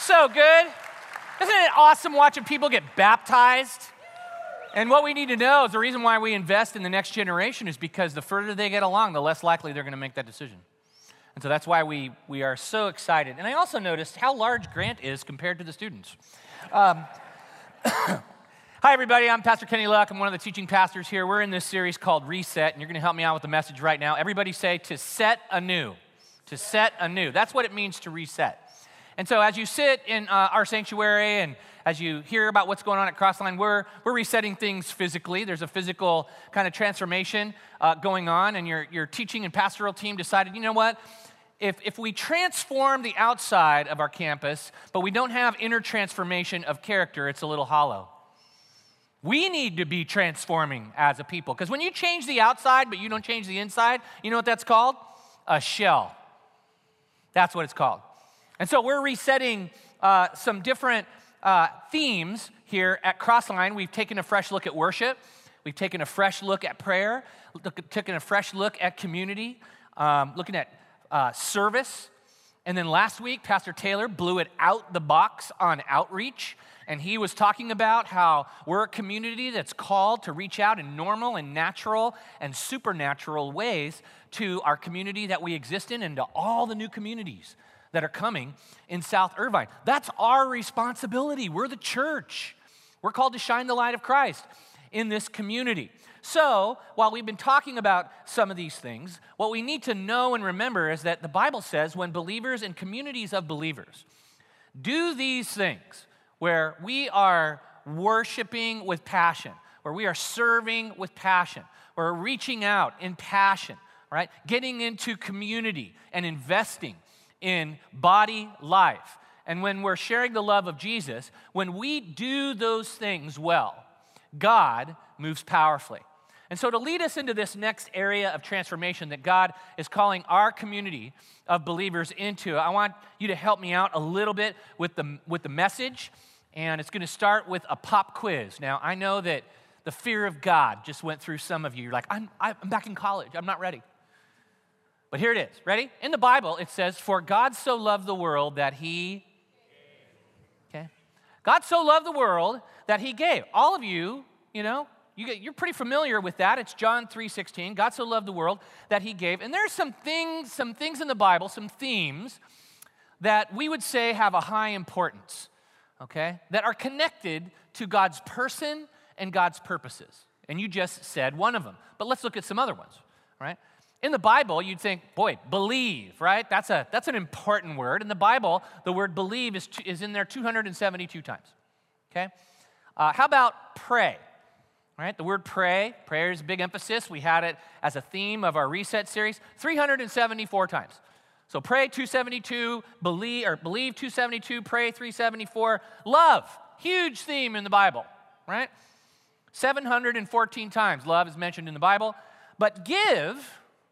So good. Isn't it awesome watching people get baptized? And what we need to know is the reason why we invest in the next generation is because the further they get along, the less likely they're going to make that decision. And so that's why we are so excited. And I also noticed how large Grant is compared to the students. Hi, everybody. I'm Pastor Kenny Luck. I'm one of the teaching pastors here. We're in this series called Reset, and you're going to help me out with the message right now. Everybody say, to set anew. To set anew. That's what it means to reset. And so as you sit in our sanctuary and as you hear about what's going on at Crossline, we're resetting things physically. There's a physical kind of transformation going on, and your teaching and pastoral team decided, you know what? If we transform the outside of our campus, but we don't have inner transformation of character, it's a little hollow. We need to be transforming as a people, because when you change the outside, but you don't change the inside, you know what that's called? A shell. That's what it's called. And so we're resetting some different themes here at Crossline. We've taken a fresh look at worship. We've taken a fresh look at prayer, taken a fresh look at community, looking at service. And then last week, Pastor Taylor blew it out the box on outreach. And he was talking about how we're a community that's called to reach out in normal and natural and supernatural ways to our community that we exist in and to all the new communities that are coming in South Irvine. That's our responsibility. We're the church. We're called to shine the light of Christ in this community. So, while we've been talking about some of these things, what we need to know and remember is that the Bible says when believers and communities of believers do these things, where we are worshiping with passion, where we are serving with passion, where we're reaching out in passion, right? Getting into community and investing in body life. And when we're sharing the love of Jesus, when we do those things well, God moves powerfully. And so to lead us into this next area of transformation that God is calling our community of believers into, I want you to help me out a little bit with the message. And it's going to start with a pop quiz. Now, I know that the fear of God just went through some of you. You're like, I'm back in college. I'm not ready. But here it is. Ready? In the Bible, it says, for God so loved the world that he... Okay. God so loved the world that he gave. All of you, you're pretty familiar with that. It's John 3:16. God so loved the world that he gave. And there's some things in the Bible, some themes that we would say have a high importance, okay, that are connected to God's person and God's purposes. And you just said one of them. But let's look at some other ones, right? In the Bible, you'd think, boy, believe, right? That's an important word. In the Bible, the word believe is in there 272 times, okay? How about pray, right? The word pray, prayer is a big emphasis. We had it as a theme of our Reset series, 374 times. So pray 272, believe 272, pray 374. Love, huge theme in the Bible, right? 714 times love is mentioned in the Bible. But give,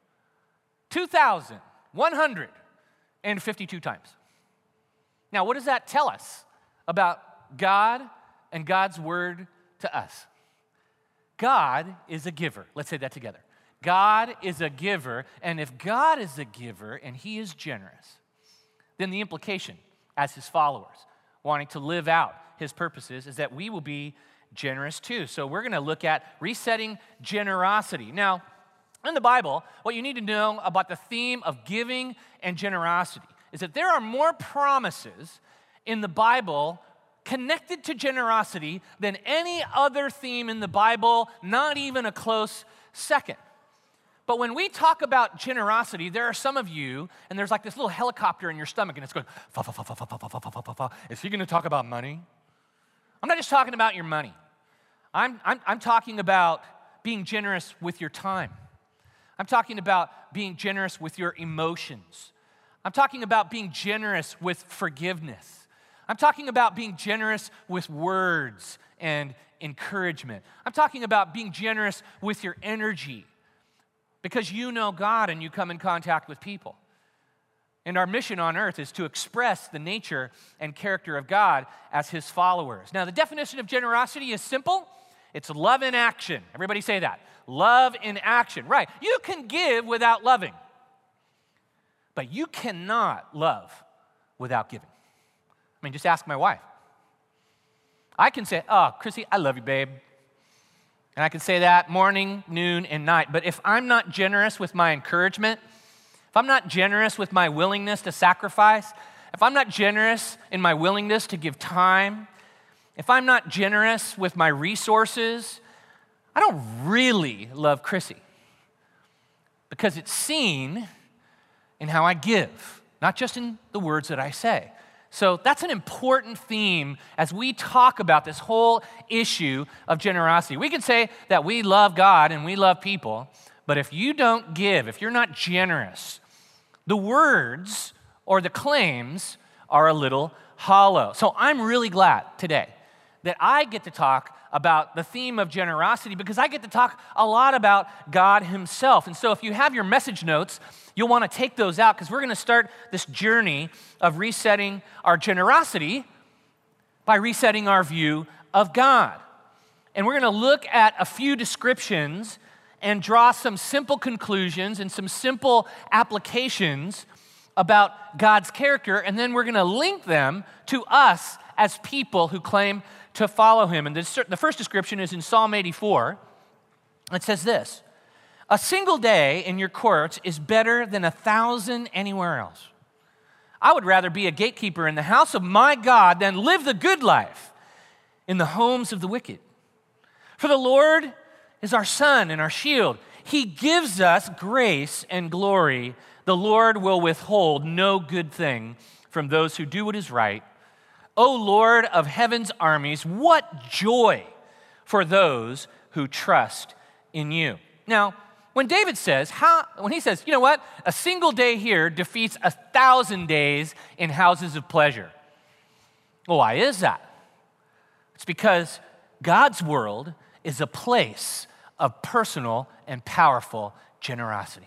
2,152 times. Now, what does that tell us about God and God's word to us? God is a giver. Let's say that together. God is a giver, and if God is a giver and he is generous, then the implication as his followers, wanting to live out his purposes, is that we will be generous too. So we're going to look at resetting generosity. Now, in the Bible, what you need to know about the theme of giving and generosity is that there are more promises in the Bible connected to generosity than any other theme in the Bible, not even a close second. But when we talk about generosity, there are some of you, and there's like this little helicopter in your stomach, and it's going, fa, fa, fa, fa, fa, fa, fa, fa, fa, fa, fa. Is he going to talk about money? I'm not just talking about your money. I'm talking about being generous with your time. I'm talking about being generous with your emotions. I'm talking about being generous with forgiveness. I'm talking about being generous with words and encouragement. I'm talking about being generous with your energy because you know God and you come in contact with people. And our mission on earth is to express the nature and character of God as his followers. Now, the definition of generosity is simple. It's love in action. Everybody say that. Love in action. Right. You can give without loving, but you cannot love without giving. mean, just ask my wife. I can say, oh, Chrissy, I love you, babe. And I can say that morning, noon, and night. But if I'm not generous with my encouragement, if I'm not generous with my willingness to sacrifice, if I'm not generous in my willingness to give time, if I'm not generous with my resources, I don't really love Chrissy. Because it's seen in how I give, not just in the words that I say. So that's an important theme as we talk about this whole issue of generosity. We can say that we love God and we love people, but if you don't give, if you're not generous, the words or the claims are a little hollow. So I'm really glad today that I get to talk about the theme of generosity because I get to talk a lot about God himself. And so if you have your message notes, you'll want to take those out because we're going to start this journey of resetting our generosity by resetting our view of God. And we're going to look at a few descriptions and draw some simple conclusions and some simple applications about God's character, and then we're going to link them to us as people who claim to follow him. And the first description is in Psalm 84. It says this: a single day in your courts is better than 1,000 anywhere else. I would rather be a gatekeeper in the house of my God than live the good life in the homes of the wicked. For the Lord is our sun and our shield. He gives us grace and glory. The Lord will withhold no good thing from those who do what is right. O Lord of heaven's armies, what joy for those who trust in you. Now, when David says, when he says, you know what, a single day here defeats 1,000 days in houses of pleasure. Well, why is that? It's because God's world is a place of personal and powerful generosity.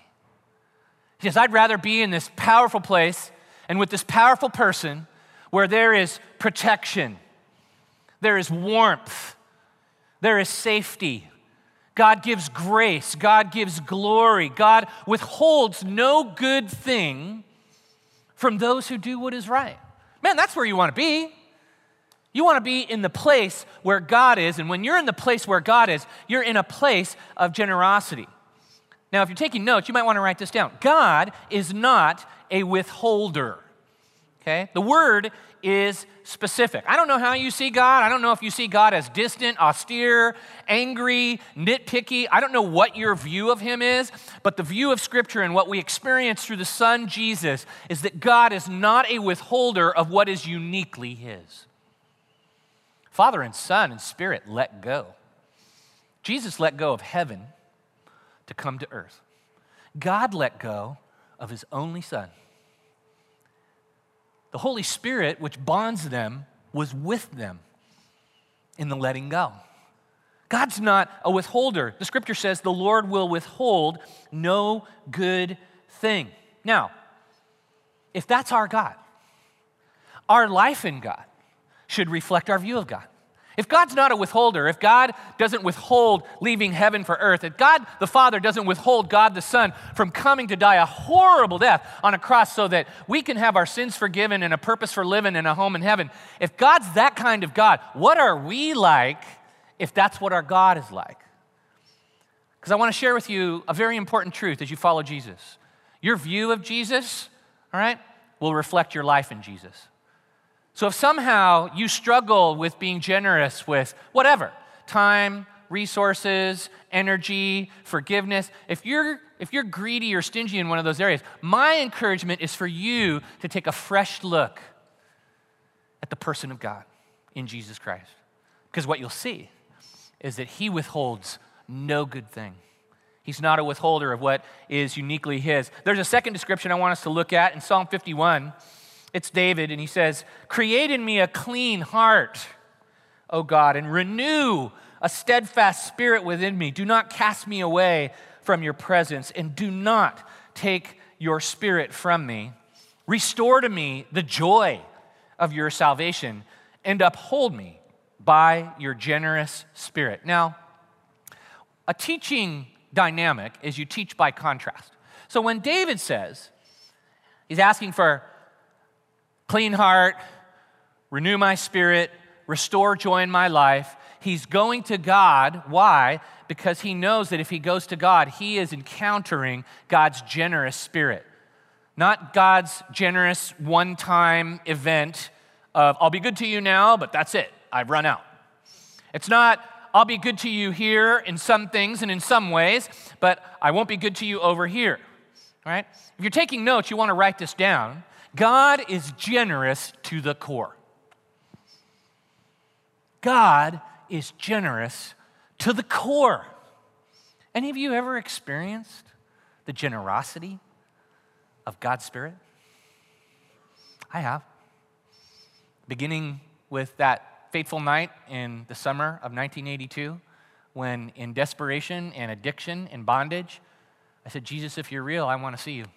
He says, I'd rather be in this powerful place and with this powerful person where there is protection, there is warmth, there is safety. God gives grace, God gives glory, God withholds no good thing from those who do what is right. Man, that's where you want to be. You want to be in the place where God is, and when you're in the place where God is, you're in a place of generosity. Now, if you're taking notes, you might want to write this down. God is not a withholder, okay? The word is specific. I don't know how you see God. I don't know if you see God as distant, austere, angry, nitpicky. I don't know what your view of him is, but the view of Scripture and what we experience through the Son, Jesus, is that God is not a withholder of what is uniquely his. Father and Son and Spirit let go. Jesus let go of heaven to come to earth. God let go of his only Son. The Holy Spirit, which bonds them, was with them in the letting go. God's not a withholder. The Scripture says the Lord will withhold no good thing. Now, if that's our God, our life in God should reflect our view of God. If God's not a withholder, if God doesn't withhold leaving heaven for earth, if God the Father doesn't withhold God the Son from coming to die a horrible death on a cross so that we can have our sins forgiven and a purpose for living in a home in heaven, if God's that kind of God, what are we like if that's what our God is like? Because I want to share with you a very important truth as you follow Jesus. Your view of Jesus, all right, will reflect your life in Jesus. So if somehow you struggle with being generous with whatever, time, resources, energy, forgiveness, if you're greedy or stingy in one of those areas, my encouragement is for you to take a fresh look at the person of God in Jesus Christ. Because what you'll see is that he withholds no good thing. He's not a withholder of what is uniquely his. There's a second description I want us to look at in Psalm 51. It's David, and he says, create in me a clean heart, O God, and renew a steadfast spirit within me. Do not cast me away from your presence, and do not take your spirit from me. Restore to me the joy of your salvation, and uphold me by your generous spirit. Now, a teaching dynamic is you teach by contrast. So when David says, he's asking for clean heart, renew my spirit, restore joy in my life. He's going to God. Why? Because he knows that if he goes to God, he is encountering God's generous spirit. Not God's generous one-time event of, I'll be good to you now, but that's it. I've run out. It's not, I'll be good to you here in some things and in some ways, but I won't be good to you over here. All right? If you're taking notes, you want to write this down. God is generous to the core. God is generous to the core. Any of you ever experienced the generosity of God's Spirit? I have. Beginning with that fateful night in the summer of 1982, when in desperation and addiction and bondage, I said, Jesus, if you're real, I want to see you.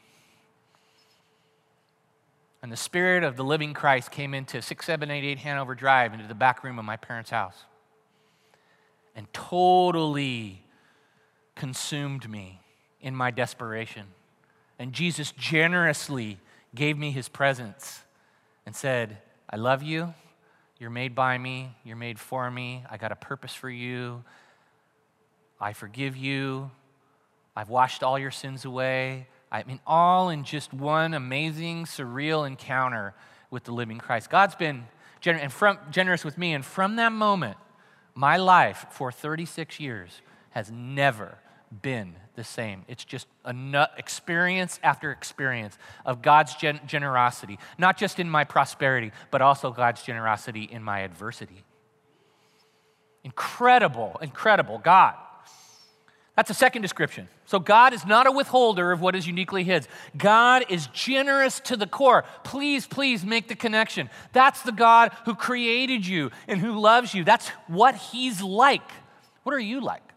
And the Spirit of the living Christ came into 6788 Hanover Drive, into the back room of my parents' house, and totally consumed me in my desperation. And Jesus generously gave me his presence and said, I love you. You're made by me. You're made for me. I got a purpose for you. I forgive you. I've washed all your sins away. I mean, all in just one amazing, surreal encounter with the living Christ. God's been generous with me, and from that moment, my life for 36 years has never been the same. It's just experience after experience of God's generosity, not just in my prosperity, but also God's generosity in my adversity. Incredible, incredible God. That's a second description. So God is not a withholder of what is uniquely his. God is generous to the core. Please, please make the connection. That's the God who created you and who loves you. That's what he's like. What are you like?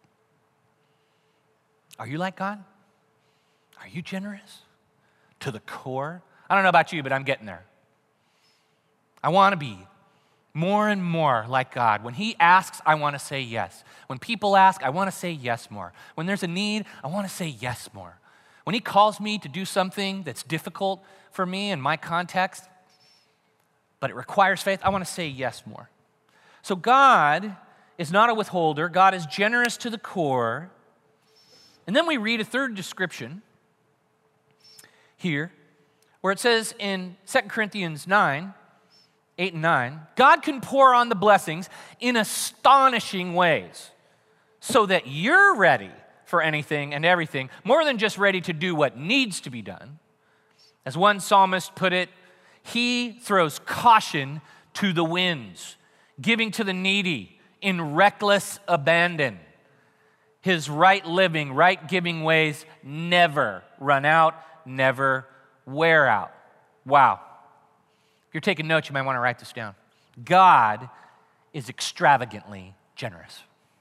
Are you like God? Are you generous to the core? I don't know about you, but I'm getting there. I want to be more and more like God. When he asks, I want to say yes. When people ask, I want to say yes more. When there's a need, I want to say yes more. When he calls me to do something that's difficult for me in my context, but it requires faith, I want to say yes more. So God is not a withholder. God is generous to the core. And then we read a third description here, where it says in 2 Corinthians 9, 8 and 9, God can pour on the blessings in astonishing ways so that you're ready for anything and everything, more than just ready to do what needs to be done. As one psalmist put it, he throws caution to the winds, giving to the needy in reckless abandon. His right living, right giving ways never run out, never wear out. Wow. If you're taking notes, you might want to write this down. God is extravagantly generous.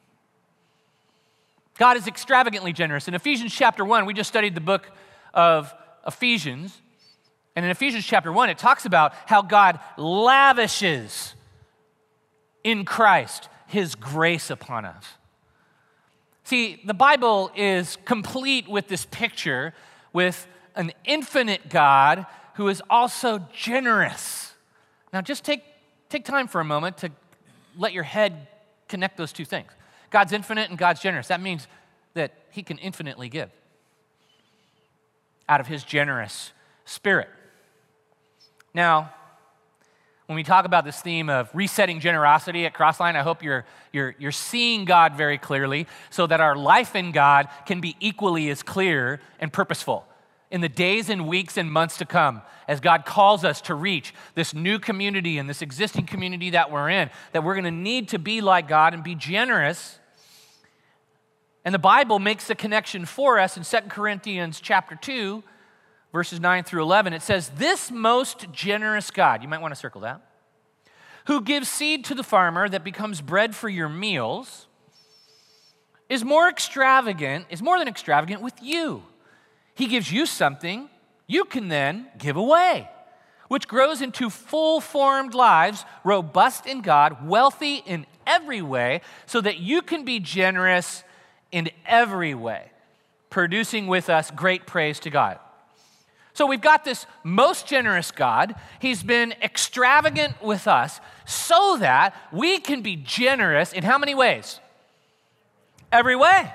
God is extravagantly generous. In Ephesians chapter 1, we just studied the book of Ephesians. And in Ephesians chapter 1, it talks about how God lavishes in Christ his grace upon us. See, the Bible is complete with this picture with an infinite God who is also generous. Now, just take time for a moment to let your head connect those two things. God's infinite and God's generous. That means that he can infinitely give out of his generous spirit. Now, when we talk about this theme of resetting generosity at Crossline, I hope you're seeing God very clearly so that our life in God can be equally as clear and purposeful in the days and weeks and months to come as God calls us to reach this new community and this existing community that we're in, that we're going to need to be like God and be generous. And the Bible makes the connection for us in 2 Corinthians chapter 2, verses 9 through 11. It says, this most generous God, you might want to circle that, who gives seed to the farmer that becomes bread for your meals, is more than extravagant with you. He gives you something you can then give away, which grows into full-formed lives, robust in God, wealthy in every way, so that you can be generous in every way, producing with us great praise to God. So we've got this most generous God. He's been extravagant with us so that we can be generous in how many ways? Every way.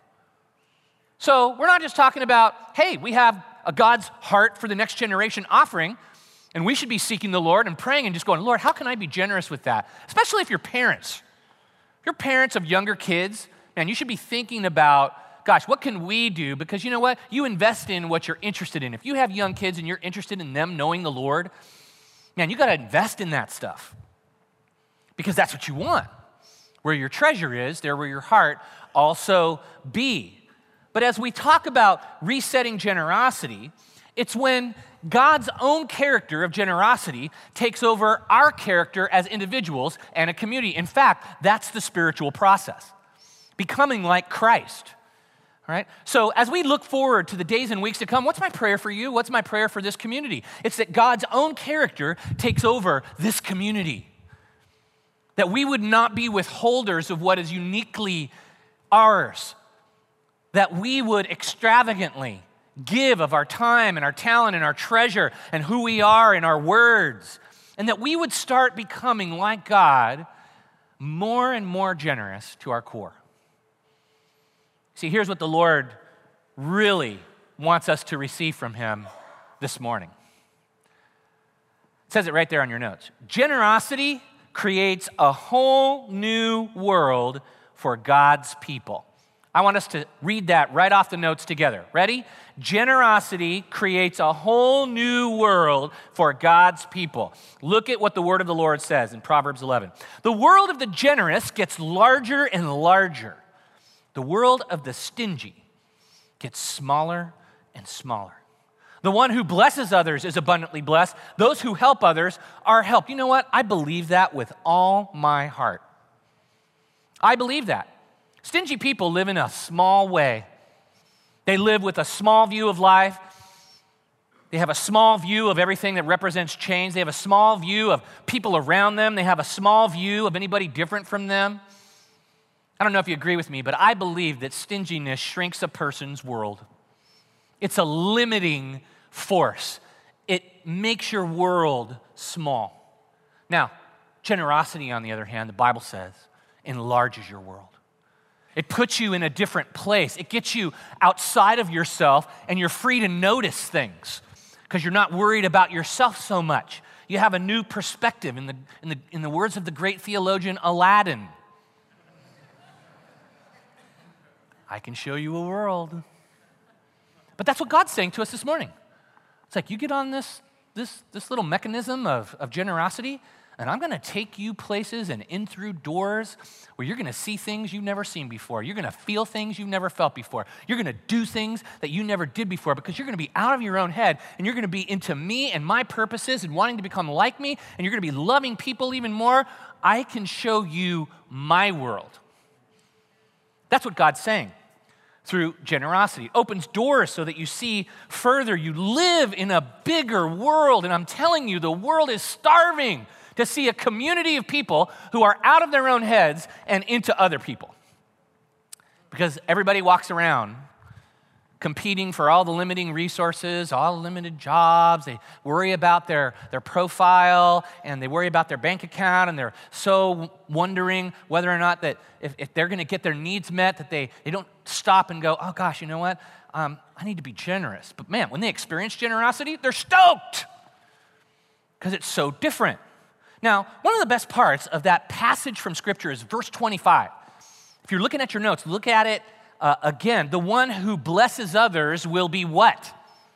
So we're not just talking about, hey, we have a God's heart for the next generation offering, and we should be seeking the Lord and praying and just going, Lord, how can I be generous with that? Especially if you're parents. If you're parents of younger kids, man, you should be thinking about, gosh, what can we do? Because you know what? You invest in what you're interested in. If you have young kids and you're interested in them knowing the Lord, man, you got to invest in that stuff because that's what you want. Where your treasure is, there will your heart also be. But as we talk about resetting generosity, it's when God's own character of generosity takes over our character as individuals and a community. In fact, that's the spiritual process, becoming like Christ. All right? So as we look forward to the days and weeks to come, what's my prayer for you? What's my prayer for this community? It's that God's own character takes over this community. That we would not be withholders of what is uniquely ours. That we would extravagantly give of our time and our talent and our treasure and who we are in our words. And that we would start becoming like God, more and more generous to our core. See, here's what the Lord really wants us to receive from him this morning. It says it right there on your notes. Generosity creates a whole new world for God's people. I want us to read that right off the notes together. Ready? Generosity creates a whole new world for God's people. Look at what the word of the Lord says in Proverbs 11. The world of the generous gets larger and larger. The world of the stingy gets smaller and smaller. The one who blesses others is abundantly blessed. Those who help others are helped. You know what? I believe that with all my heart. I believe that. Stingy people live in a small way. They live with a small view of life. They have a small view of everything that represents change. They have a small view of people around them. They have a small view of anybody different from them. I don't know if you agree with me, but I believe that stinginess shrinks a person's world. It's a limiting force. It makes your world small. Now, generosity, on the other hand, the Bible says, enlarges your world. It puts you in a different place. It gets you outside of yourself, and you're free to notice things because you're not worried about yourself so much. You have a new perspective. In the words of the great theologian Aladdin, I can show you a world. But that's what God's saying to us this morning. It's like, you get on this little mechanism of generosity, and I'm going to take you places and in through doors where you're going to see things you've never seen before. You're going to feel things you've never felt before. You're going to do things that you never did before because you're going to be out of your own head, and you're going to be into me and my purposes and wanting to become like me, and you're going to be loving people even more. I can show you my world. That's what God's saying. Through generosity. It opens doors so that you see further. You live in a bigger world, and I'm telling you, the world is starving to see a community of people who are out of their own heads and into other people. Because everybody walks around competing for all the limiting resources, all the limited jobs. They worry about their profile, and they worry about their bank account, and they're so wondering whether or not that if they're going to get their needs met, that they don't stop and go, oh gosh, you know what? I need to be generous. But man, when they experience generosity, they're stoked because it's so different. Now, one of the best parts of that passage from Scripture is verse 25. If you're looking at your notes, look at it again. The one who blesses others will be what?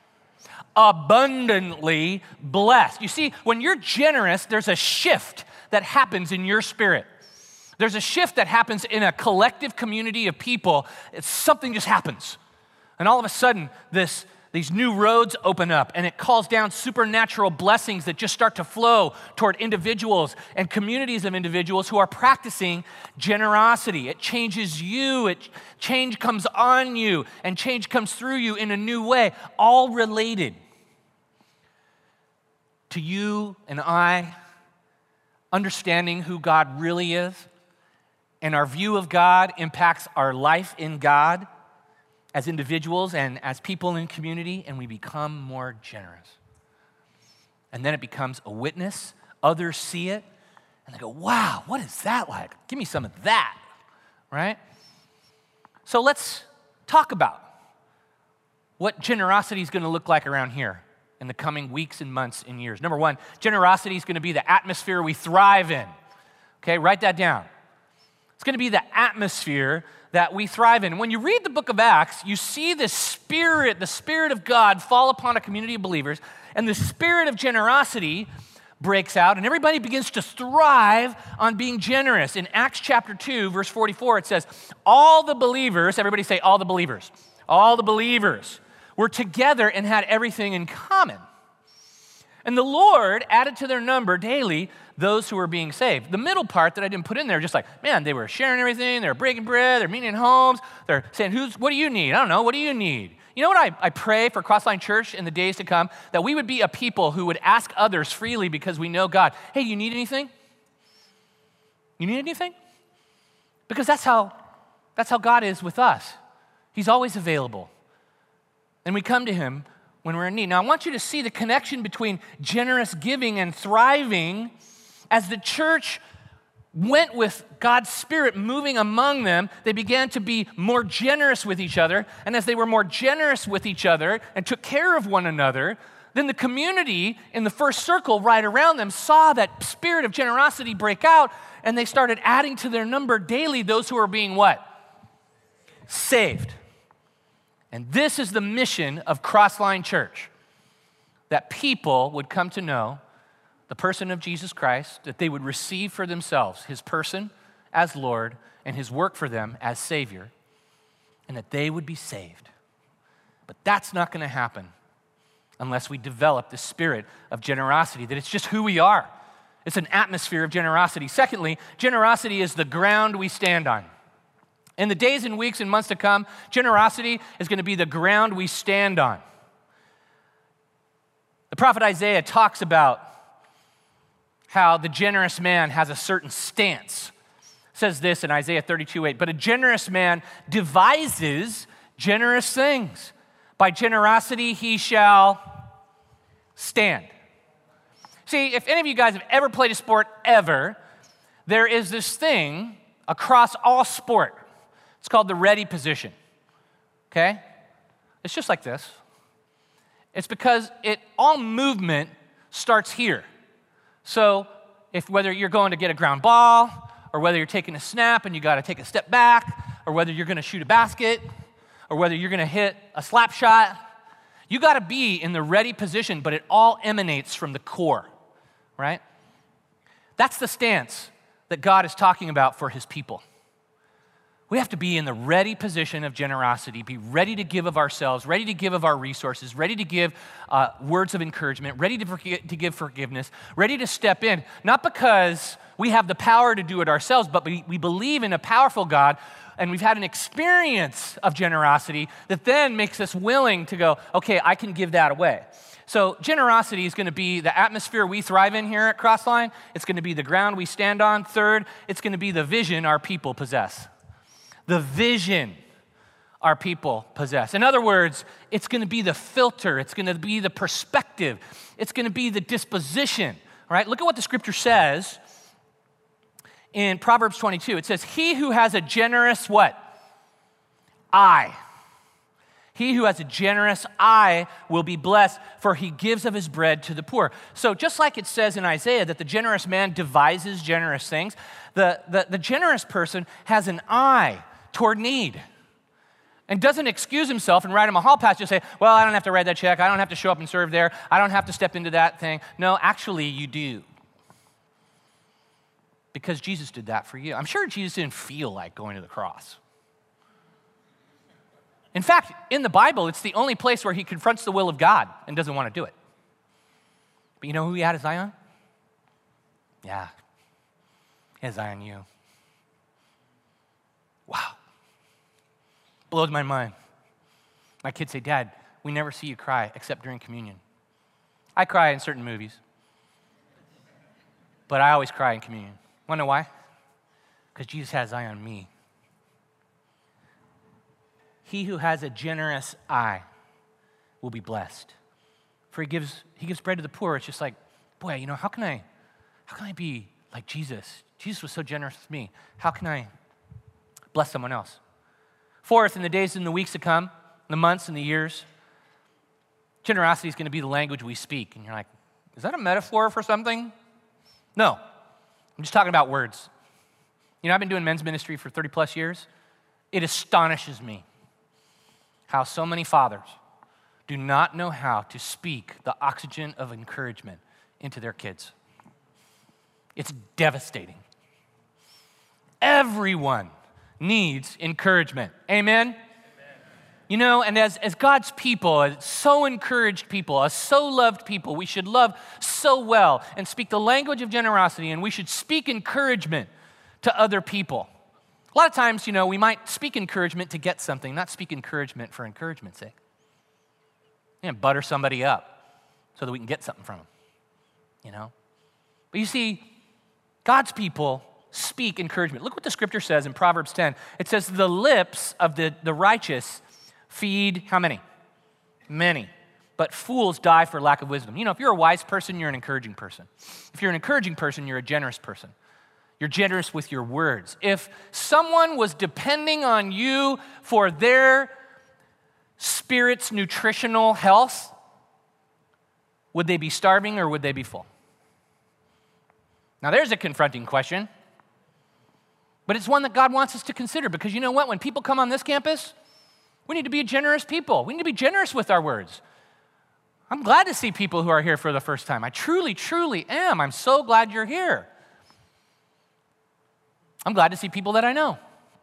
Abundantly blessed. You see, when you're generous, there's a shift that happens in your spirit. There's a shift that happens in a collective community of people. Something just happens. And all of a sudden, these new roads open up, and it calls down supernatural blessings that just start to flow toward individuals and communities of individuals who are practicing generosity. It changes you. Change comes on you, and change comes through you in a new way, all related to you and I understanding who God really is, and our view of God impacts our life in God. as individuals and as people in community, and we become more generous. And then it becomes a witness. Others see it, and they go, wow, what is that like? Give me some of that, right? So let's talk about what generosity is going to look like around here in the coming weeks and months and years. Number one, generosity is going to be the atmosphere we thrive in. Okay, write that down. It's going to be the atmosphere that we thrive in. When you read the book of Acts, you see the Spirit of God fall upon a community of believers, and the spirit of generosity breaks out, and everybody begins to thrive on being generous. In Acts chapter 2, verse 44, it says, all the believers, everybody say all the believers were together and had everything in common. And the Lord added to their number daily those who were being saved. The middle part that I didn't put in there, just like, man, they were sharing everything, they were breaking bread, they're meeting in homes, they're saying, what do you need? I don't know, what do you need? You know what I pray for Crossline Church in the days to come? That we would be a people who would ask others freely because we know God. Hey, you need anything? You need anything? Because that's how God is with us. He's always available. And we come to him when we're in need. Now, I want you to see the connection between generous giving and thriving as the church went with God's Spirit moving among them. They began to be more generous with each other. And as they were more generous with each other and took care of one another, then the community in the first circle right around them saw that spirit of generosity break out, and they started adding to their number daily those who were being what? Saved. And this is the mission of Crossline Church, that people would come to know the person of Jesus Christ, that they would receive for themselves his person as Lord and his work for them as Savior, and that they would be saved. But that's not going to happen unless we develop the spirit of generosity, that it's just who we are. It's an atmosphere of generosity. Secondly, generosity is the ground we stand on. In the days and weeks and months to come, generosity is going to be the ground we stand on. The prophet Isaiah talks about how the generous man has a certain stance. It says this in Isaiah 32:8, but a generous man devises generous things. By generosity he shall stand. See, if any of you guys have ever played a sport ever, there is this thing across all sport. It's called the ready position, okay? It's just like this. It's because all movement starts here. So whether you're going to get a ground ball, or whether you're taking a snap and you got to take a step back, or whether you're going to shoot a basket, or whether you're going to hit a slap shot, you got to be in the ready position, but it all emanates from the core, right? That's the stance that God is talking about for his people. We have to be in the ready position of generosity, be ready to give of ourselves, ready to give of our resources, ready to give words of encouragement, ready to give forgiveness, ready to step in, not because we have the power to do it ourselves, but we believe in a powerful God, and we've had an experience of generosity that then makes us willing to go, okay, I can give that away. So generosity is going to be the atmosphere we thrive in here at Crossline. It's going to be the ground we stand on. Third, it's going to be the vision our people possess. The vision our people possess. In other words, it's going to be the filter. It's going to be the perspective. It's going to be the disposition, right? Look at what the scripture says in Proverbs 22. It says, he who has a generous what? Eye. He who has a generous eye will be blessed, for he gives of his bread to the poor. So just like it says in Isaiah that the generous man devises generous things, the generous person has an eye toward need and doesn't excuse himself and write him a hall pass, just say, well, I don't have to write that check. I don't have to show up and serve there. I don't have to step into that thing. No, actually you do. Because Jesus did that for you. I'm sure Jesus didn't feel like going to the cross. In fact, in the Bible, it's the only place where he confronts the will of God and doesn't want to do it. But you know who he had his eye on? Yeah, he had his eye on you. Wow. Blows my mind. My kids say, Dad, we never see you cry except during communion. I cry in certain movies, but I always cry in communion. Want to know why? Because Jesus has his eye on me. he who has a generous eye will be blessed. For he gives bread to the poor. It's just like, boy, how can I be like Jesus? Jesus was so generous with me. How can I bless someone else? Fourth, in the days and the weeks to come, the months and the years, generosity is going to be the language we speak. And you're like, is that a metaphor for something? No, I'm just talking about words. I've been doing men's ministry for 30 plus years. It astonishes me how so many fathers do not know how to speak the oxygen of encouragement into their kids. It's devastating. Everyone needs encouragement. Amen? And as God's people, as so encouraged people, as so loved people, we should love so well and speak the language of generosity, and we should speak encouragement to other people. A lot of times, we might speak encouragement to get something, not speak encouragement for encouragement's sake. Butter somebody up so that we can get something from them, But you see, God's people speak encouragement. Look what the scripture says in Proverbs 10. It says, the lips of the righteous feed how many? Many. But fools die for lack of wisdom. If you're a wise person, you're an encouraging person. If you're an encouraging person, you're a generous person. You're generous with your words. If someone was depending on you for their spirit's nutritional health, would they be starving or would they be full? Now there's a confronting question, but it's one that God wants us to consider, because you know what? When people come on this campus, we need to be generous people. We need to be generous with our words. I'm glad to see people who are here for the first time. I truly, truly am. I'm so glad you're here. I'm glad to see people that I know.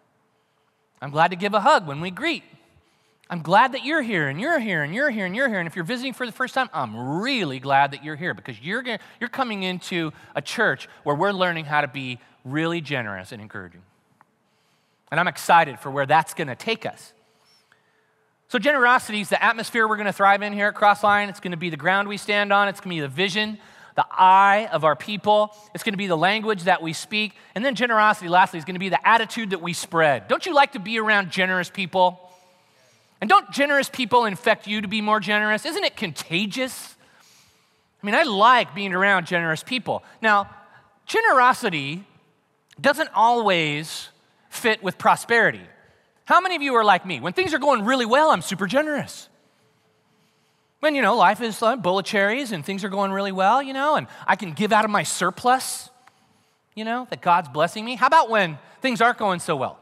I'm glad to give a hug when we greet. I'm glad that you're here, and you're here, and you're here, and you're here. And if you're visiting for the first time, I'm really glad that you're here, because you're coming into a church where we're learning how to be really generous and encouraging. And I'm excited for where that's going to take us. So generosity is the atmosphere we're going to thrive in here at Crossline. It's going to be the ground we stand on. It's going to be the vision, the eye of our people. It's going to be the language that we speak. And then generosity, lastly, is going to be the attitude that we spread. Don't you like to be around generous people? And don't generous people infect you to be more generous? Isn't it contagious? I like being around generous people. Now, generosity doesn't always fit with prosperity. How many of you are like me? When things are going really well, I'm super generous. When, life is a bowl of cherries and things are going really well, and I can give out of my surplus, that God's blessing me. How about when things aren't going so well?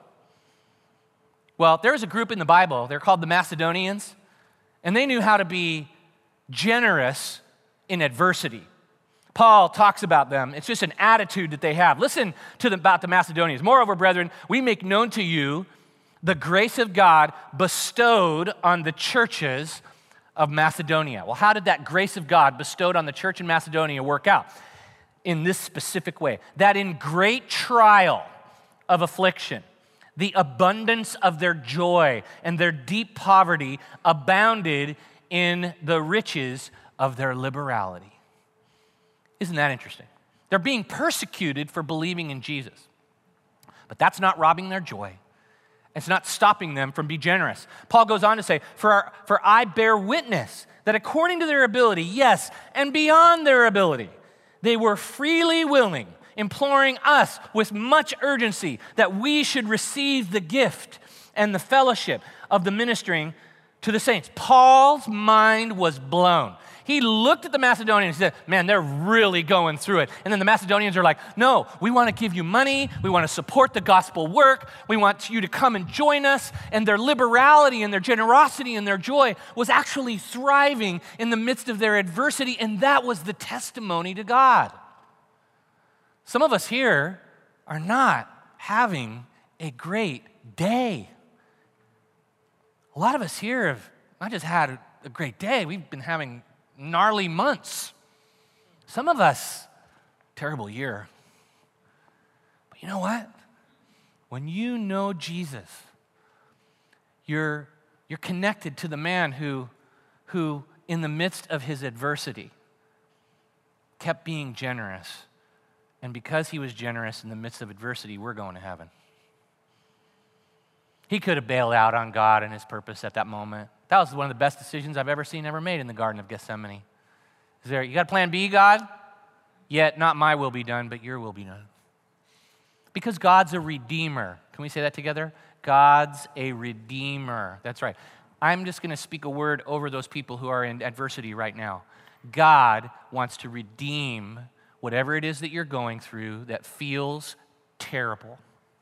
Well, there was a group in the Bible, they're called the Macedonians, and they knew how to be generous in adversity. Paul talks about them. It's just an attitude that they have. Listen to them about the Macedonians. Moreover, brethren, we make known to you the grace of God bestowed on the churches of Macedonia. Well, how did that grace of God bestowed on the church in Macedonia work out? In this specific way, that in great trial of affliction, the abundance of their joy and their deep poverty abounded in the riches of their liberality. Isn't that interesting? They're being persecuted for believing in Jesus. But that's not robbing their joy. It's not stopping them from being generous. Paul goes on to say, for I bear witness that according to their ability, yes, and beyond their ability, they were freely willing, imploring us with much urgency that we should receive the gift and the fellowship of the ministering to the saints. Paul's mind was blown. He looked at the Macedonians and said, man, they're really going through it. And then the Macedonians are like, no, we want to give you money. We want to support the gospel work. We want you to come and join us. And their liberality and their generosity and their joy was actually thriving in the midst of their adversity. And that was the testimony to God. Some of us here are not having a great day. A lot of us here have not just had a great day, we've been having gnarly months. Some of us, terrible year. But you know what? When you know Jesus, you're connected to the man who in the midst of his adversity kept being generous. And because he was generous in the midst of adversity, we're going to heaven. He could have bailed out on God and his purpose at that moment. That was one of the best decisions I've ever seen ever made in the Garden of Gethsemane. You got a plan B, God? Yet not my will be done, but your will be done. Because God's a redeemer. Can we say that together? God's a redeemer. That's right. I'm just going to speak a word over those people who are in adversity right now. God wants to redeem whatever it is that you're going through that feels terrible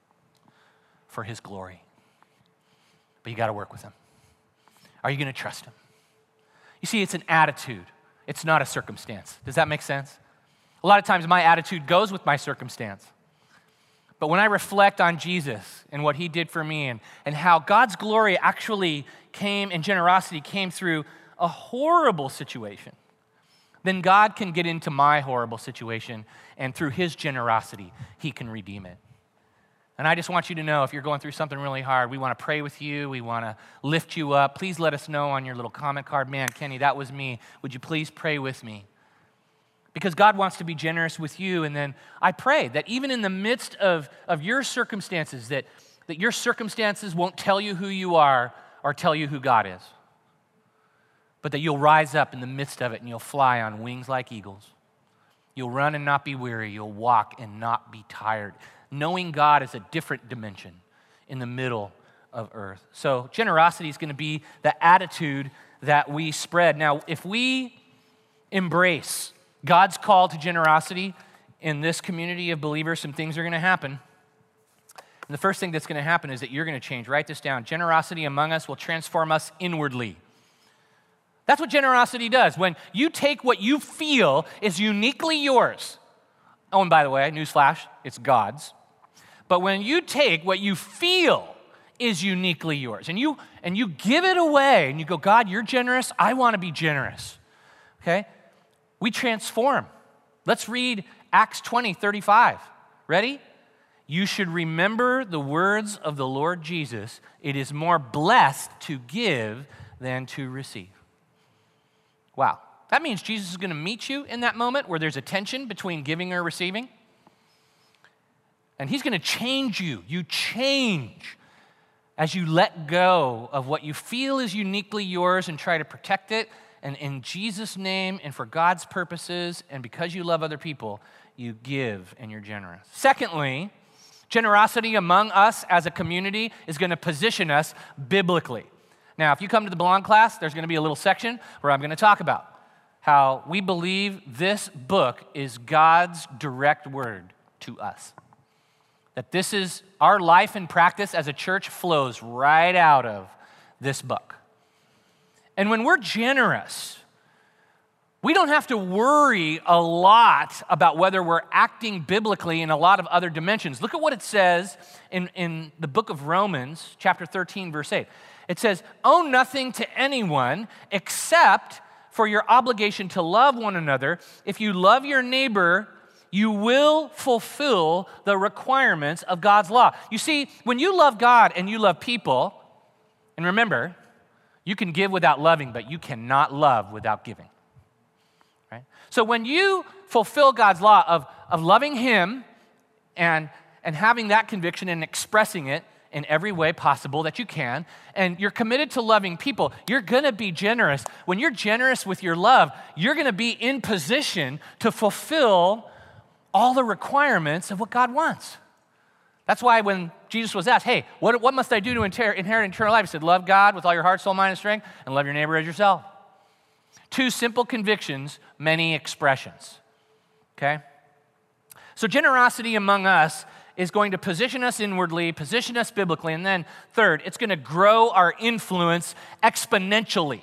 for his glory. But you got to work with him. Are you going to trust him? You see, it's an attitude. It's not a circumstance. Does that make sense? A lot of times my attitude goes with my circumstance. But when I reflect on Jesus and what he did for me and how God's glory actually came and generosity came through a horrible situation, then God can get into my horrible situation, and through his generosity, he can redeem it. And I just want you to know, if you're going through something really hard, we want to pray with you. We want to lift you up. Please let us know on your little comment card, man, Kenny, that was me. Would you please pray with me? Because God wants to be generous with you. And then I pray that even in the midst of your circumstances, that your circumstances won't tell you who you are or tell you who God is. But that you'll rise up in the midst of it and you'll fly on wings like eagles. You'll run and not be weary. You'll walk and not be tired. Knowing God is a different dimension in the middle of earth. So generosity is going to be the attitude that we spread. Now, if we embrace God's call to generosity in this community of believers, some things are going to happen. And the first thing that's going to happen is that you're going to change. Write this down. Generosity among us will transform us inwardly. That's what generosity does. When you take what you feel is uniquely yours. Oh, and by the way, newsflash, it's God's. But when you take what you feel is uniquely yours and you give it away and you go, God, you're generous, I want to be generous. Okay? We transform. Let's read Acts 20:35. Ready? You should remember the words of the Lord Jesus. It is more blessed to give than to receive. Wow. That means Jesus is going to meet you in that moment where there's a tension between giving or receiving. And he's going to change you. You change as you let go of what you feel is uniquely yours and try to protect it. And in Jesus' name and for God's purposes and because you love other people, you give and you're generous. Secondly, generosity among us as a community is going to position us biblically. Now, if you come to the Belong class, there's going to be a little section where I'm going to talk about how we believe this book is God's direct word to us. That this is our life and practice as a church flows right out of this book. And when we're generous, we don't have to worry a lot about whether we're acting biblically in a lot of other dimensions. Look at what it says in the book of Romans, chapter 13, verse 8. It says, owe nothing to anyone except for your obligation to love one another. If you love your neighbor, you will fulfill the requirements of God's law. You see, when you love God and you love people, and remember, you can give without loving, but you cannot love without giving. Right? So when you fulfill God's law of loving him and having that conviction and expressing it in every way possible that you can, and you're committed to loving people, you're going to be generous. When you're generous with your love, you're going to be in position to fulfill all the requirements of what God wants. That's why when Jesus was asked, hey, what must I do to inherit eternal life? He said, love God with all your heart, soul, mind, and strength, and love your neighbor as yourself. Two simple convictions, many expressions. Okay? So generosity among us is going to position us inwardly, position us biblically, and then third, it's going to grow our influence exponentially.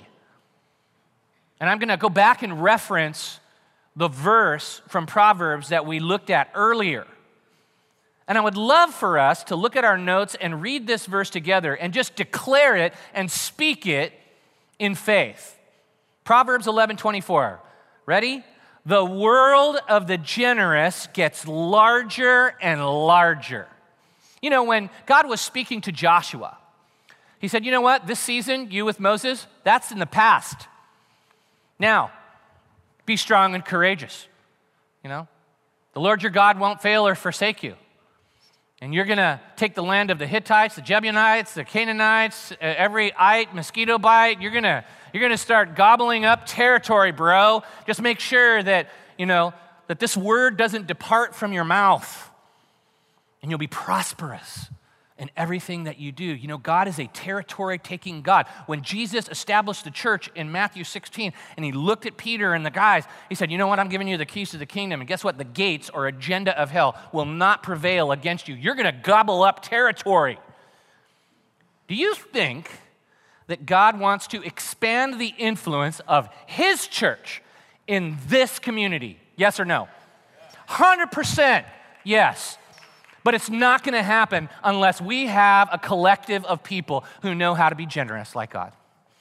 And I'm going to go back and reference the verse from Proverbs that we looked at earlier. And I would love for us to look at our notes and read this verse together and just declare it and speak it in faith. Proverbs 11:24. Ready? The world of the generous gets larger and larger. You know, when God was speaking to Joshua, he said, you know what? This season, you with Moses, that's in the past. Now, be strong and courageous. You know, the Lord your God won't fail or forsake you. And you're going to take the land of the Hittites, the Jebusites, the Canaanites, every ite, mosquito bite. You're going to start gobbling up territory, bro. Just make sure that, that this word doesn't depart from your mouth. And you'll be prosperous in everything that you do. God is a territory-taking God. When Jesus established the church in Matthew 16, and he looked at Peter and the guys, he said, you know what, I'm giving you the keys to the kingdom, and guess what? The gates or agenda of hell will not prevail against you. You're going to gobble up territory. Do you think that God wants to expand the influence of his church in this community? Yes or no? 100% yes. But it's not going to happen unless we have a collective of people who know how to be generous like God.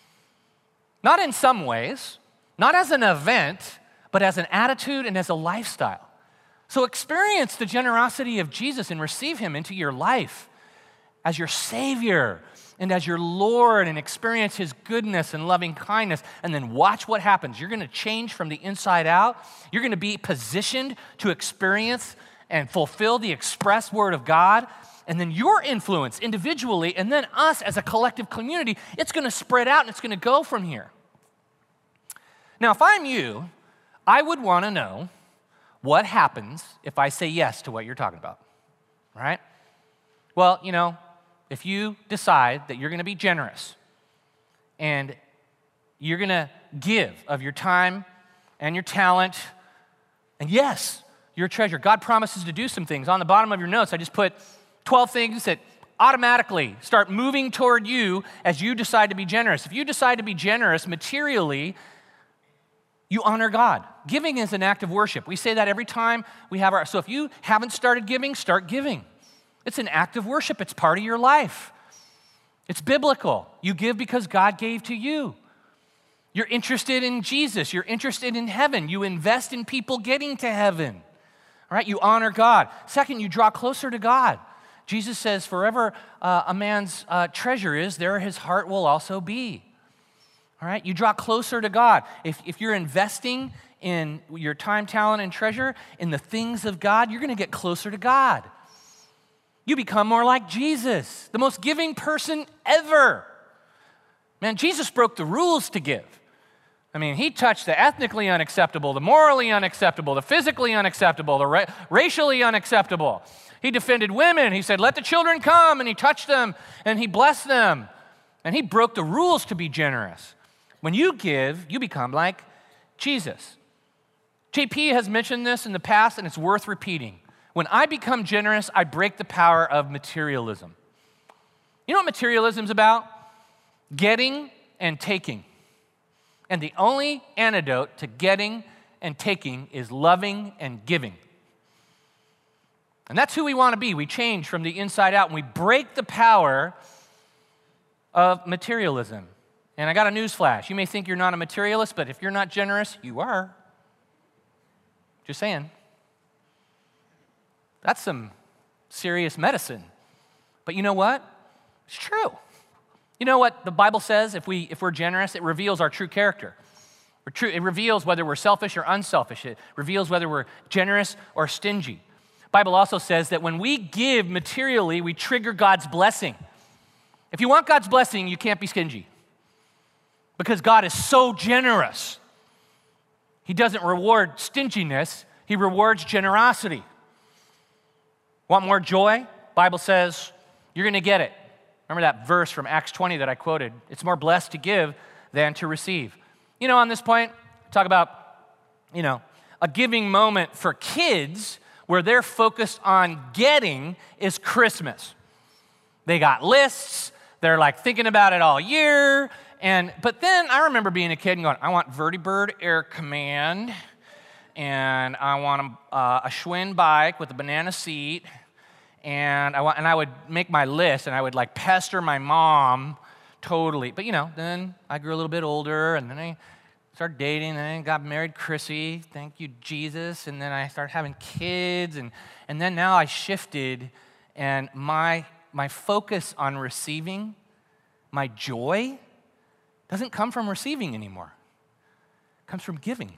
Not in some ways, not as an event, but as an attitude and as a lifestyle. So experience the generosity of Jesus and receive him into your life as your Savior and as your Lord, and experience his goodness and loving kindness, and then watch what happens. You're going to change from the inside out. You're going to be positioned to experience and fulfill the express word of God, and then your influence individually, and then us as a collective community, it's going to spread out and it's going to go from here. Now, if I'm you, I would want to know what happens if I say yes to what you're talking about, right? Well, if you decide that you're going to be generous and you're going to give of your time and your talent, and yes, your treasure. God promises to do some things. On the bottom of your notes, I just put 12 things that automatically start moving toward you as you decide to be generous. If you decide to be generous materially, you honor God. Giving is an act of worship. We say that every time we have so if you haven't started giving, start giving. It's an act of worship. It's part of your life. It's biblical. You give because God gave to you. You're interested in Jesus. You're interested in heaven. You invest in people getting to heaven. All right, you honor God. Second, you draw closer to God. Jesus says, "Forever a man's treasure is, there his heart will also be." All right, you draw closer to God. If you're investing in your time, talent, and treasure in the things of God, you're going to get closer to God. You become more like Jesus, the most giving person ever. Man, Jesus broke the rules to give. I mean, he touched the ethnically unacceptable, the morally unacceptable, the physically unacceptable, the racially unacceptable. He defended women. He said, let the children come, and he touched them, and he blessed them. And he broke the rules to be generous. When you give, you become like Jesus. JP has mentioned this in the past, and it's worth repeating. When I become generous, I break the power of materialism. You know what materialism is about? Getting and taking. And the only antidote to getting and taking is loving and giving. And that's who we want to be. We change from the inside out, and we break the power of materialism. And I got a news flash. You may think you're not a materialist, but if you're not generous, you are. Just saying. That's some serious medicine. But you know what? It's true. You know what the Bible says? If we're generous, it reveals our true character. It reveals whether we're selfish or unselfish. It reveals whether we're generous or stingy. The Bible also says that when we give materially, we trigger God's blessing. If you want God's blessing, you can't be stingy. Because God is so generous. He doesn't reward stinginess, he rewards generosity. Want more joy? Bible says you're going to get it. Remember that verse from Acts 20 that I quoted? It's more blessed to give than to receive. On this point, talk about, a giving moment for kids where they're focused on getting is Christmas. They got lists. They're like thinking about it all year. But then I remember being a kid and going, I want Vertibird Air Command, and I want a Schwinn bike with a banana seat, and I would make my list, and I would like pester my mom totally. But then I grew a little bit older, and then I started dating, and then I got married, Chrissy, thank you, Jesus, and then I started having kids, and then now I shifted, and my focus on receiving, my joy, doesn't come from receiving anymore. It comes from giving.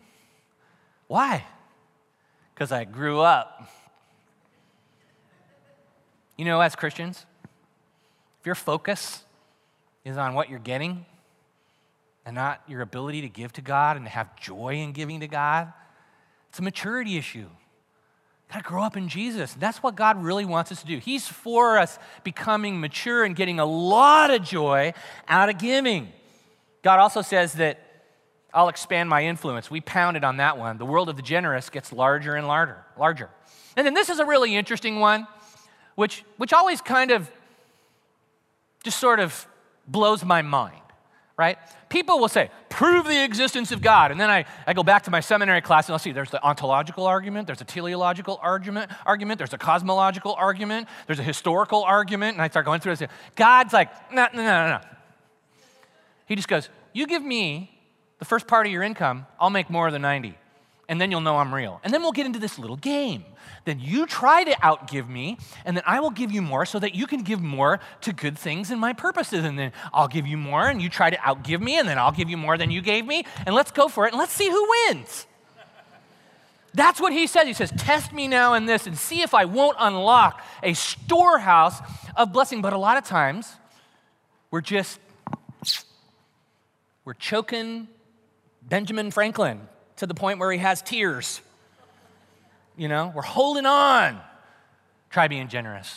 Why? Because I grew up. You know, as Christians, if your focus is on what you're getting and not your ability to give to God and to have joy in giving to God, it's a maturity issue. Got to grow up in Jesus. That's what God really wants us to do. He's for us becoming mature and getting a lot of joy out of giving. God also says that I'll expand my influence. We pounded on that one. The world of the generous gets larger and larger. And then this is a really interesting one, which always kind of just sort of blows my mind, right? People will say, prove the existence of God. And then I go back to my seminary class and I'll see there's the ontological argument, there's a teleological argument, there's a cosmological argument, there's a historical argument, and I start going through this. God's like, no. He just goes, you give me the first part of your income, I'll make more than 90. And then you'll know I'm real. And then we'll get into this little game. Then you try to outgive me, and then I will give you more so that you can give more to good things and my purposes. And then I'll give you more, and you try to outgive me, and then I'll give you more than you gave me, and let's go for it, and let's see who wins. That's what he says. He says, test me now in this and see if I won't unlock a storehouse of blessing. But a lot of times, we're choking Benjamin Franklin to the point where he has tears. You know, we're holding on. Try being generous.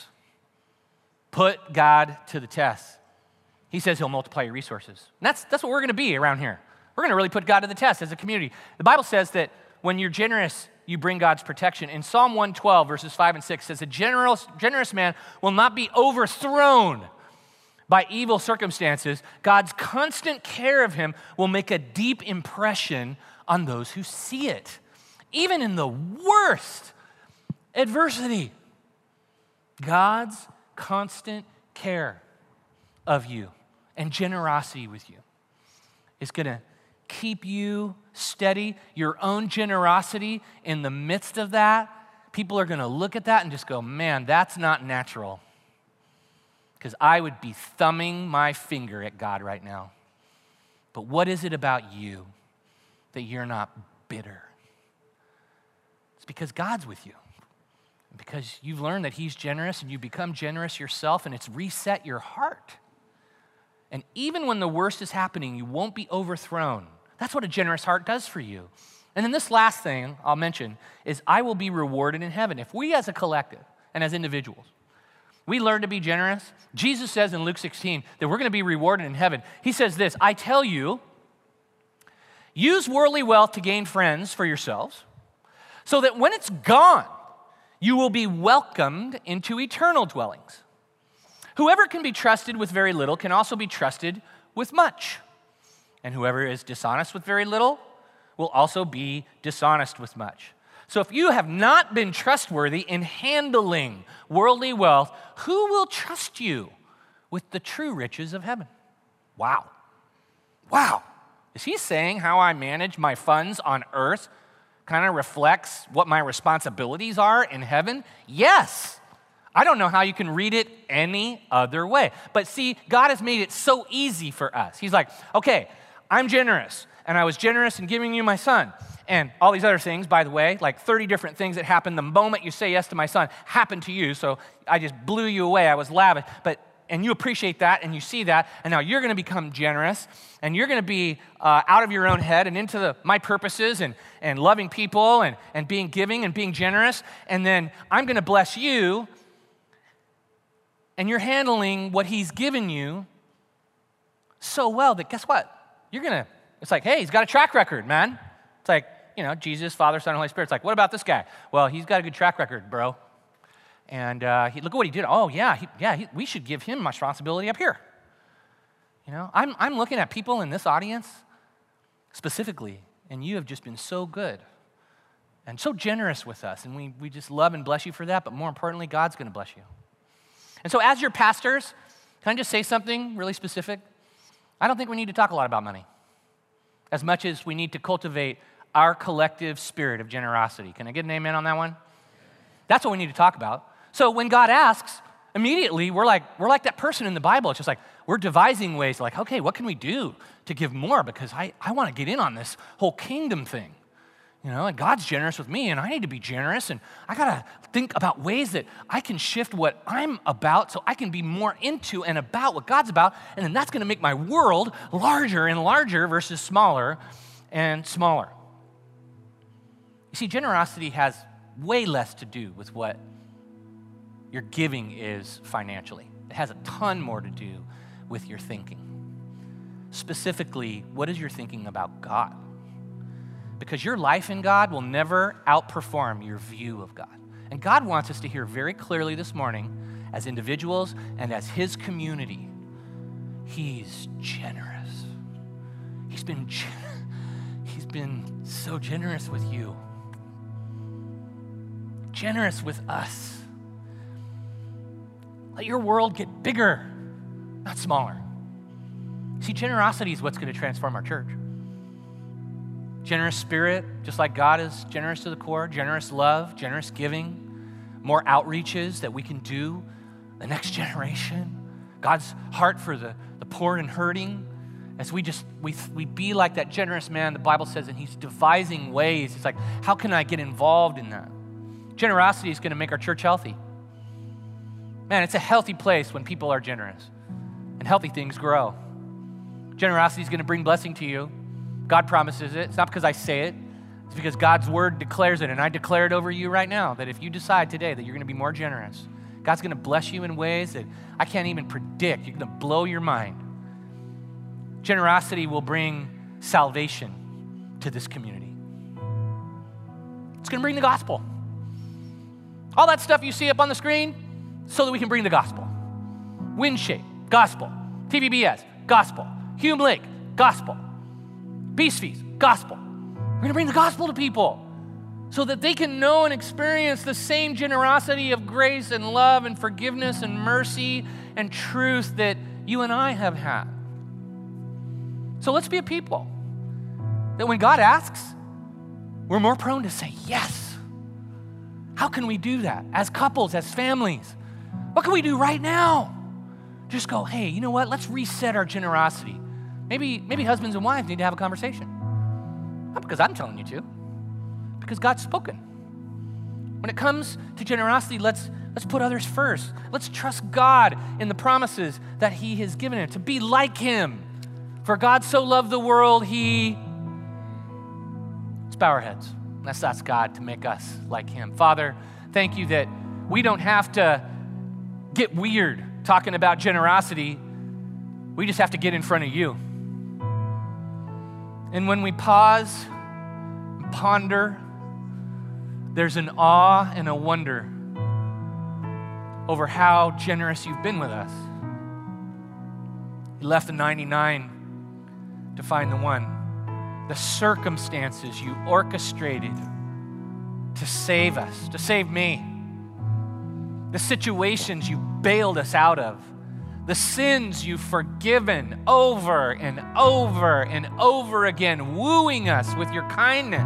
Put God to the test. He says he'll multiply your resources. And that's what we're going to be around here. We're going to really put God to the test as a community. The Bible says that when you're generous, you bring God's protection. In Psalm 112, verses 5 and 6, says, a generous man will not be overthrown by evil circumstances. God's constant care of him will make a deep impression on those who see it. Even in the worst adversity, God's constant care of you and generosity with you is going to keep you steady. Your own generosity in the midst of that, people are going to look at that and just go, man, that's not natural. Because I would be thumbing my finger at God right now. But what is it about you that you're not bitter? It's because God's with you. Because you've learned that he's generous and you become generous yourself, and it's reset your heart. And even when the worst is happening, you won't be overthrown. That's what a generous heart does for you. And then this last thing I'll mention is I will be rewarded in heaven. If we as a collective and as individuals, we learn to be generous, Jesus says in Luke 16 that we're going to be rewarded in heaven. He says this, I tell you, use worldly wealth to gain friends for yourselves, so that when it's gone, you will be welcomed into eternal dwellings. Whoever can be trusted with very little can also be trusted with much. And whoever is dishonest with very little will also be dishonest with much. So if you have not been trustworthy in handling worldly wealth, who will trust you with the true riches of heaven? Wow. Is he saying how I manage my funds on earth kind of reflects what my responsibilities are in heaven? Yes. I don't know how you can read it any other way. But see, God has made it so easy for us. He's like, okay, I'm generous, and I was generous in giving you my son. And all these other things, by the way, like 30 different things that happen the moment you say yes to my son happen to you. So I just blew you away. I was lavish. And you appreciate that, and you see that, and now you're going to become generous, and you're going to be out of your own head and into my purposes and loving people and being giving and being generous. And then I'm going to bless you, and you're handling what he's given you so well that guess what? It's like, hey, he's got a track record, man. It's like, Jesus, Father, Son, and Holy Spirit. It's like, what about this guy? Well, he's got a good track record, bro. And look at what he did. Oh, yeah, we should give him responsibility up here. I'm looking at people in this audience specifically, and you have just been so good and so generous with us, and we just love and bless you for that, but more importantly, God's going to bless you. And so as your pastors, can I just say something really specific? I don't think we need to talk a lot about money as much as we need to cultivate our collective spirit of generosity. Can I get an amen on that one? That's what we need to talk about. So when God asks, immediately we're like that person in the Bible. It's just like we're devising ways like, okay, what can we do to give more? Because I want to get in on this whole kingdom thing. And God's generous with me, and I need to be generous, and I got to think about ways that I can shift what I'm about so I can be more into and about what God's about, and then that's going to make my world larger and larger versus smaller and smaller. You see, generosity has way less to do with what your giving is financially. It has a ton more to do with your thinking. Specifically, what is your thinking about God? Because your life in God will never outperform your view of God. And God wants us to hear very clearly this morning, as individuals and as His community, He's generous. He's been so generous with you. Generous with us. Let your world get bigger, not smaller. See, generosity is what's going to transform our church. Generous spirit, just like God is generous to the core, generous love, generous giving, more outreaches that we can do, the next generation, God's heart for the poor and hurting, as we be like that generous man, the Bible says, and he's devising ways. It's like, how can I get involved in that? Generosity is going to make our church healthy. Man, it's a healthy place when people are generous, and healthy things grow. Generosity is going to bring blessing to you. God promises it. It's not because I say it. It's because God's word declares it, and I declare it over you right now that if you decide today that you're going to be more generous, God's going to bless you in ways that I can't even predict. You're going to blow your mind. Generosity will bring salvation to this community. It's going to bring the gospel. All that stuff you see up on the screen, so that we can bring the gospel. Windshape, gospel. TVBS, gospel. Hume Lake, gospel. Beast Feast, gospel. We're going to bring the gospel to people so that they can know and experience the same generosity of grace and love and forgiveness and mercy and truth that you and I have had. So let's be a people that when God asks, we're more prone to say yes. How can we do that as couples, as families? What can we do right now? Just go, hey, you know what? Let's reset our generosity. Maybe husbands and wives need to have a conversation. Not because I'm telling you to, because God's spoken. When it comes to generosity, let's put others first. Let's trust God in the promises that He has given it, to be like Him. For God so loved the world, let's bow our heads. Let's ask God to make us like Him. Father, thank you that we don't have to get weird talking about generosity. We just have to get in front of you. And when we pause and ponder, there's an awe and a wonder over how generous you've been with us. You left the 99 to find the one. The circumstances you orchestrated to save us, to save me. The situations you bailed us out of. The sins you've forgiven over and over and over again, wooing us with your kindness.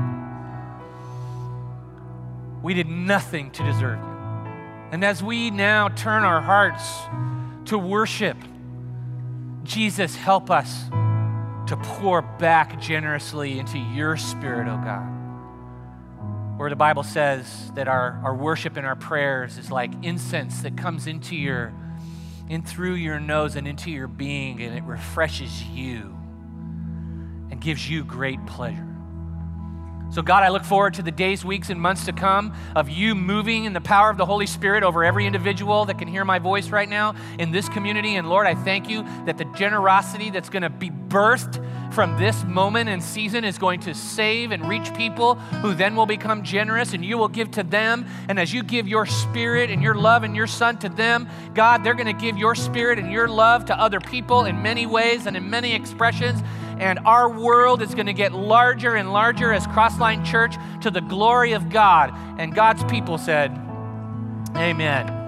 We did nothing to deserve you. And as we now turn our hearts to worship, Jesus, help us to pour back generously into your Spirit, oh God. Where the Bible says that our worship and our prayers is like incense that comes in through your nose and into your being, and it refreshes you and gives you great pleasure. So God, I look forward to the days, weeks, and months to come of you moving in the power of the Holy Spirit over every individual that can hear my voice right now in this community. And Lord, I thank you that the generosity that's going to be birthed from this moment and season is going to save and reach people who then will become generous, and you will give to them. And as you give your Spirit and your love and your Son to them, God, they're going to give your Spirit and your love to other people in many ways and in many expressions. And our world is going to get larger and larger as Crossline Church to the glory of God. And God's people said, amen.